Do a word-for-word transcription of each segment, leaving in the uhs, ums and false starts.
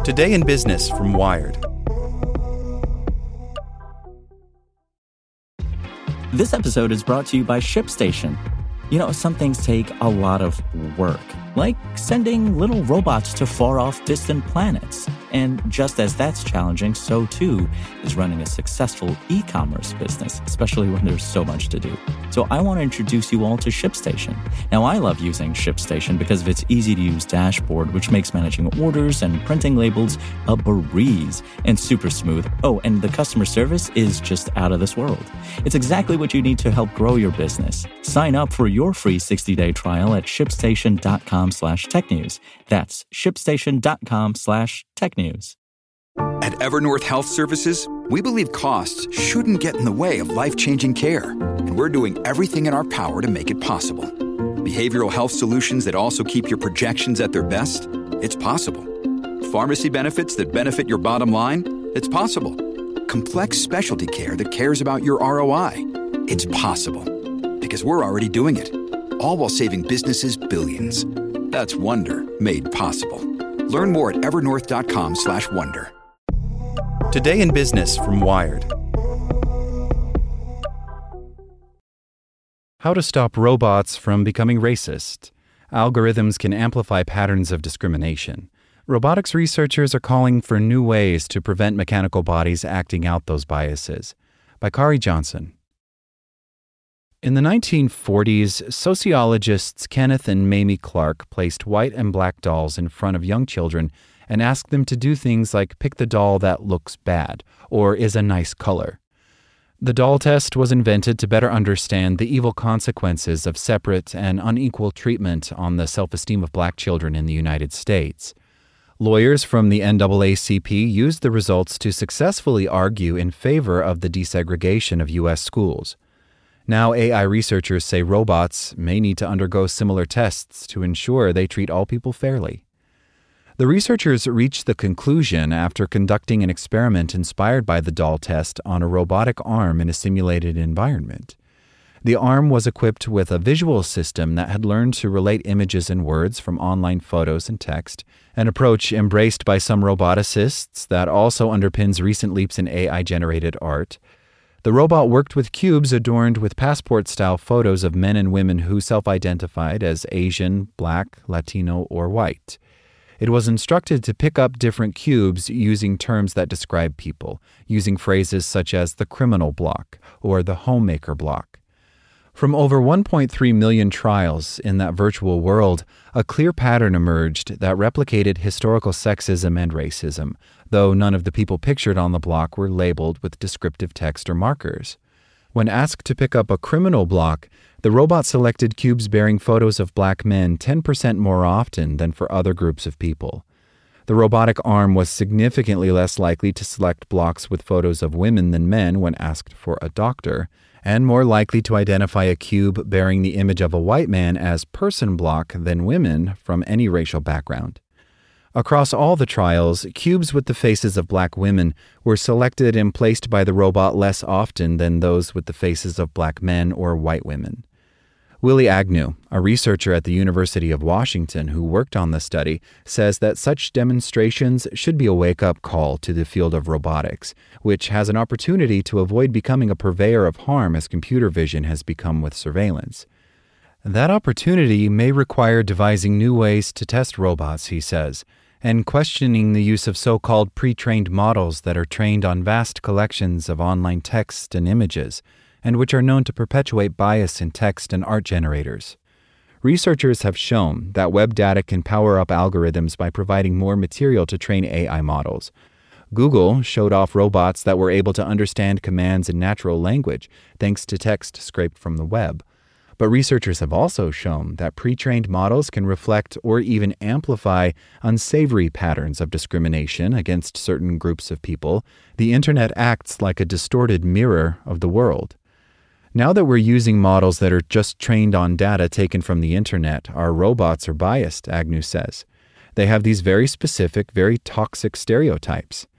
Today in Business from Wired. This episode is brought to you by ShipStation. You know, some things take a lot of work, like sending little robots to far-off distant planets. And just as that's challenging, so too is running a successful e-commerce business, especially when there's so much to do. So I want to introduce you all to ShipStation. Now, I love using ShipStation because of its easy-to-use dashboard, which makes managing orders and printing labels a breeze and super smooth. Oh, and the customer service is just out of this world. It's exactly what you need to help grow your business. Sign up for your free sixty-day trial at shipstation.com slash technews. That's shipstation.com slash technews. At Evernorth Health Services, we believe costs shouldn't get in the way of life-changing care, and we're doing everything in our power to make it possible. Behavioral health solutions that also keep your projections at their best? It's possible. Pharmacy benefits that benefit your bottom line? It's possible. Complex specialty care that cares about your R O I? It's possible. Because we're already doing it. All while saving businesses billions. That's Wonder made possible. Learn more at evernorth.com slash wonder. Today in Business from Wired. How to stop robots from becoming racist. Algorithms can amplify patterns of discrimination. Robotics researchers are calling for new ways to prevent mechanical bodies acting out those biases. By Kari Johnson. In the nineteen forties, sociologists Kenneth and Mamie Clark placed white and black dolls in front of young children and asked them to do things like pick the doll that looks bad or is a nice color. The doll test was invented to better understand the evil consequences of separate and unequal treatment on the self-esteem of black children in the United States. Lawyers from the N double A C P used the results to successfully argue in favor of the desegregation of U S schools. Now A I researchers say robots may need to undergo similar tests to ensure they treat all people fairly. The researchers reached the conclusion after conducting an experiment inspired by the doll test on a robotic arm in a simulated environment. The arm was equipped with a visual system that had learned to relate images and words from online photos and text, an approach embraced by some roboticists that also underpins recent leaps in A I-generated art. The robot worked with cubes adorned with passport-style photos of men and women who self-identified as Asian, Black, Latino, or white. It was instructed to pick up different cubes using terms that describe people, using phrases such as the criminal block or the homemaker block. From over one point three million trials in that virtual world, a clear pattern emerged that replicated historical sexism and racism, though none of the people pictured on the block were labeled with descriptive text or markers. When asked to pick up a criminal block, the robot selected cubes bearing photos of black men ten percent more often than for other groups of people. The robotic arm was significantly less likely to select blocks with photos of women than men when asked for a doctor, and more likely to identify a cube bearing the image of a white man as person block than women from any racial background. Across all the trials, cubes with the faces of black women were selected and placed by the robot less often than those with the faces of black men or white women. Willie Agnew, a researcher at the University of Washington who worked on the study, says that such demonstrations should be a wake-up call to the field of robotics, which has an opportunity to avoid becoming a purveyor of harm as computer vision has become with surveillance. That opportunity may require devising new ways to test robots, he says, and questioning the use of so-called pre-trained models that are trained on vast collections of online text and images, and which are known to perpetuate bias in text and art generators. Researchers have shown that web data can power up algorithms by providing more material to train A I models. Google showed off robots that were able to understand commands in natural language, thanks to text scraped from the web. But researchers have also shown that pre-trained models can reflect or even amplify unsavory patterns of discrimination against certain groups of people. The internet acts like a distorted mirror of the world. Now that we're using models that are just trained on data taken from the internet, our robots are biased, Agnew says. They have these very specific, very toxic stereotypes.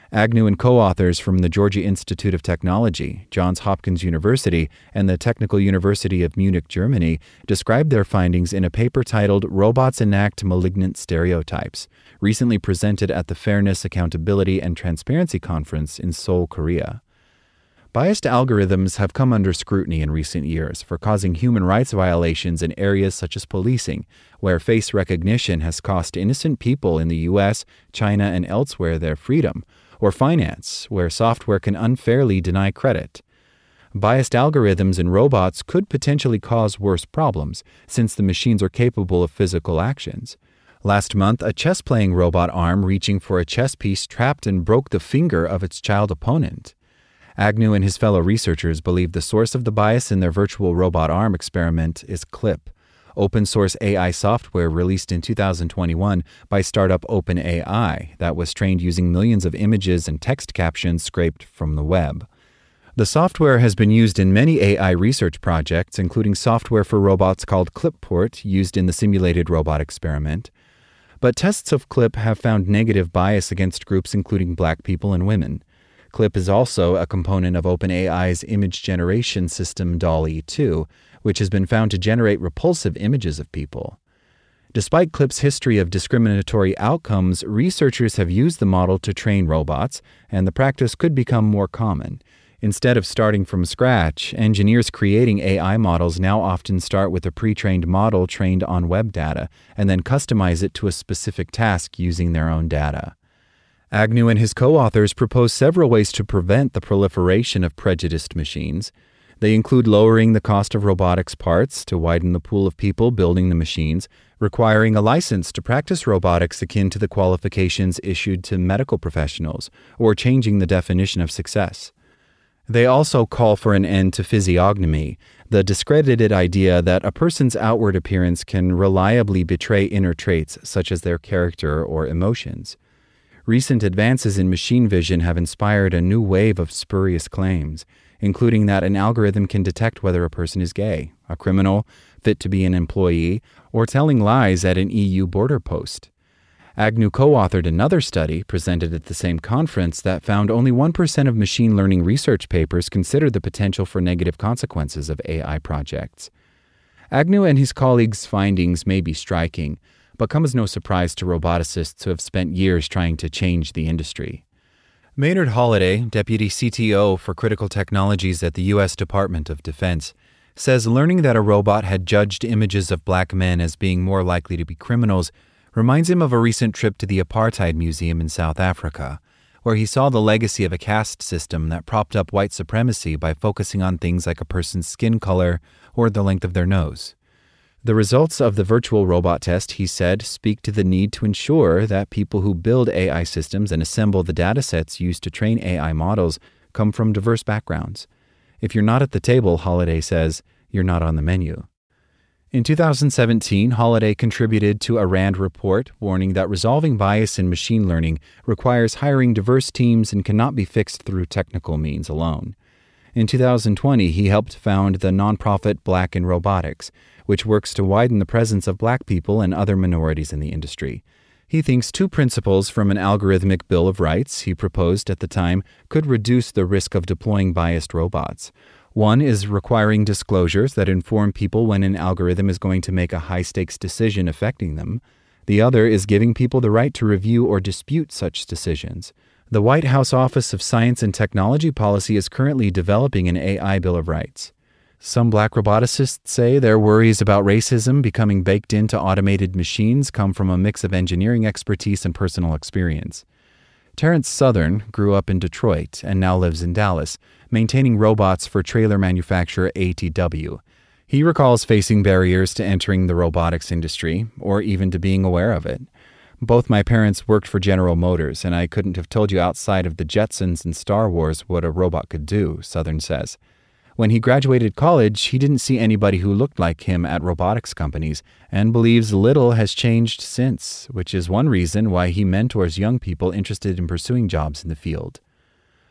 Agnew and co-authors from the Georgia Institute of Technology, Johns Hopkins University, and the Technical University of Munich, Germany, described their findings in a paper titled Robots Enact Malignant Stereotypes, recently presented at the Fairness, Accountability, and Transparency Conference in Seoul, Korea. Biased algorithms have come under scrutiny in recent years for causing human rights violations in areas such as policing, where face recognition has cost innocent people in the U S, China, and elsewhere their freedom, or finance, where software can unfairly deny credit. Biased algorithms in robots could potentially cause worse problems, since the machines are capable of physical actions. Last month, a chess-playing robot arm reaching for a chess piece trapped and broke the finger of its child opponent. Agnew and his fellow researchers believe the source of the bias in their virtual robot arm experiment is Clip, open-source A I software released in two thousand twenty-one by startup OpenAI that was trained using millions of images and text captions scraped from the web. The software has been used in many A I research projects, including software for robots called Clipport, used in the simulated robot experiment. But tests of Clip have found negative bias against groups including Black people and women. Clip is also a component of OpenAI's image generation system DALL-E two, which has been found to generate repulsive images of people. Despite Clip's history of discriminatory outcomes, researchers have used the model to train robots, and the practice could become more common. Instead of starting from scratch, engineers creating A I models now often start with a pre-trained model trained on web data, and then customize it to a specific task using their own data. Agnew and his co-authors propose several ways to prevent the proliferation of prejudiced machines. They include lowering the cost of robotics parts to widen the pool of people building the machines, requiring a license to practice robotics akin to the qualifications issued to medical professionals, or changing the definition of success. They also call for an end to physiognomy, the discredited idea that a person's outward appearance can reliably betray inner traits such as their character or emotions. Recent advances in machine vision have inspired a new wave of spurious claims, including that an algorithm can detect whether a person is gay, a criminal, fit to be an employee, or telling lies at an E U border post. Agnew co-authored another study presented at the same conference that found only one percent of machine learning research papers considered the potential for negative consequences of A I projects. Agnew and his colleagues' findings may be striking, but come as no surprise to roboticists who have spent years trying to change the industry. Maynard Holliday, Deputy C T O for Critical Technologies at the U S Department of Defense, says learning that a robot had judged images of black men as being more likely to be criminals reminds him of a recent trip to the Apartheid Museum in South Africa, where he saw the legacy of a caste system that propped up white supremacy by focusing on things like a person's skin color or the length of their nose. The results of the virtual robot test, he said, speak to the need to ensure that people who build A I systems and assemble the datasets used to train A I models come from diverse backgrounds. If you're not at the table, Holliday says, you're not on the menu. In two thousand seventeen, Holliday contributed to a RAND report warning that resolving bias in machine learning requires hiring diverse teams and cannot be fixed through technical means alone. In two thousand twenty, he helped found the nonprofit Black in Robotics, which works to widen the presence of Black people and other minorities in the industry. He thinks two principles from an algorithmic Bill of Rights he proposed at the time could reduce the risk of deploying biased robots. One is requiring disclosures that inform people when an algorithm is going to make a high-stakes decision affecting them. The other is giving people the right to review or dispute such decisions. The White House Office of Science and Technology Policy is currently developing an A I Bill of Rights. Some Black roboticists say their worries about racism becoming baked into automated machines come from a mix of engineering expertise and personal experience. Terrence Southern grew up in Detroit and now lives in Dallas, maintaining robots for trailer manufacturer A T W. He recalls facing barriers to entering the robotics industry, or even to being aware of it. Both my parents worked for General Motors, and I couldn't have told you outside of the Jetsons and Star Wars what a robot could do, Southern says. When he graduated college, he didn't see anybody who looked like him at robotics companies, and believes little has changed since, which is one reason why he mentors young people interested in pursuing jobs in the field.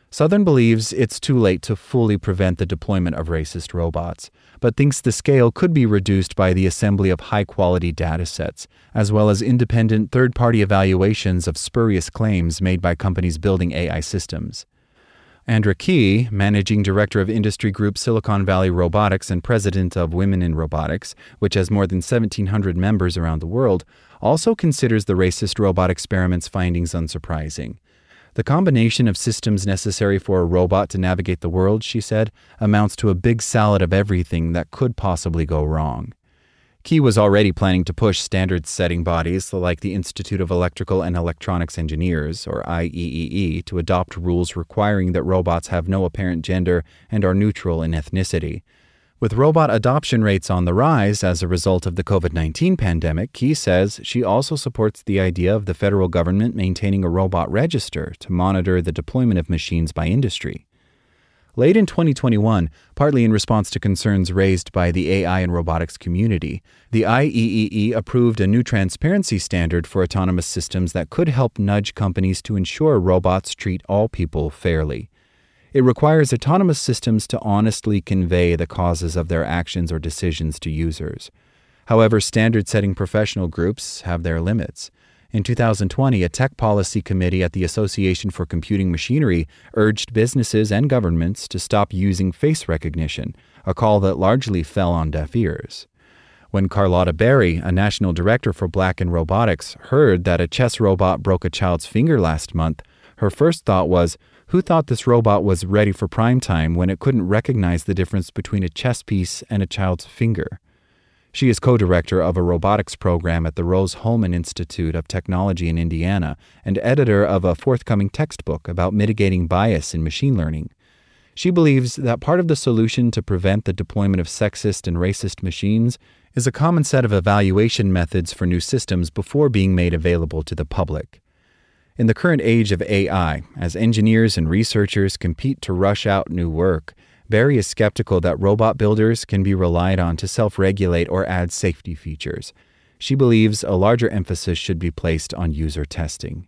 Southern believes it's too late to fully prevent the deployment of racist robots, but thinks the scale could be reduced by the assembly of high-quality data sets, as well as independent third-party evaluations of spurious claims made by companies building A I systems. Andra Key, managing director of industry group Silicon Valley Robotics and president of Women in Robotics, which has more than seventeen hundred members around the world, also considers the racist robot experiment's findings unsurprising. The combination of systems necessary for a robot to navigate the world, she said, amounts to a big salad of everything that could possibly go wrong. Key was already planning to push standards-setting bodies like the Institute of Electrical and Electronics Engineers, or I E E E, to adopt rules requiring that robots have no apparent gender and are neutral in ethnicity. With robot adoption rates on the rise as a result of the covid nineteen pandemic, Key says she also supports the idea of the federal government maintaining a robot register to monitor the deployment of machines by industry. Late in twenty twenty-one, partly in response to concerns raised by the A I and robotics community, the I E E E approved a new transparency standard for autonomous systems that could help nudge companies to ensure robots treat all people fairly. It requires autonomous systems to honestly convey the causes of their actions or decisions to users. However, standard-setting professional groups have their limits. In two thousand twenty, a tech policy committee at the Association for Computing Machinery urged businesses and governments to stop using face recognition, a call that largely fell on deaf ears. When Carlotta Berry, a national director for Black in Robotics, heard that a chess robot broke a child's finger last month, her first thought was, who thought this robot was ready for prime time when it couldn't recognize the difference between a chess piece and a child's finger? She is co-director of a robotics program at the Rose-Hulman Institute of Technology in Indiana and editor of a forthcoming textbook about mitigating bias in machine learning. She believes that part of the solution to prevent the deployment of sexist and racist machines is a common set of evaluation methods for new systems before being made available to the public. In the current age of A I, as engineers and researchers compete to rush out new work, Berry is skeptical that robot builders can be relied on to self-regulate or add safety features. She believes a larger emphasis should be placed on user testing.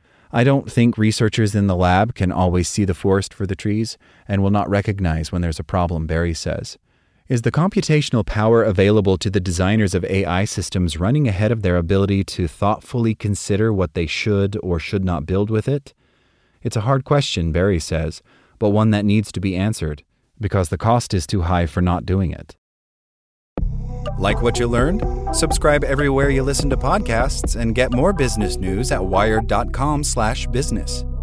I don't think researchers in the lab can always see the forest for the trees and will not recognize when there's a problem, Berry says. Is the computational power available to the designers of A I systems running ahead of their ability to thoughtfully consider what they should or should not build with it? It's a hard question, Berry says, but one that needs to be answered, because the cost is too high for not doing it. Like what you learned? Subscribe everywhere you listen to podcasts and get more business news at wired dot com slash business.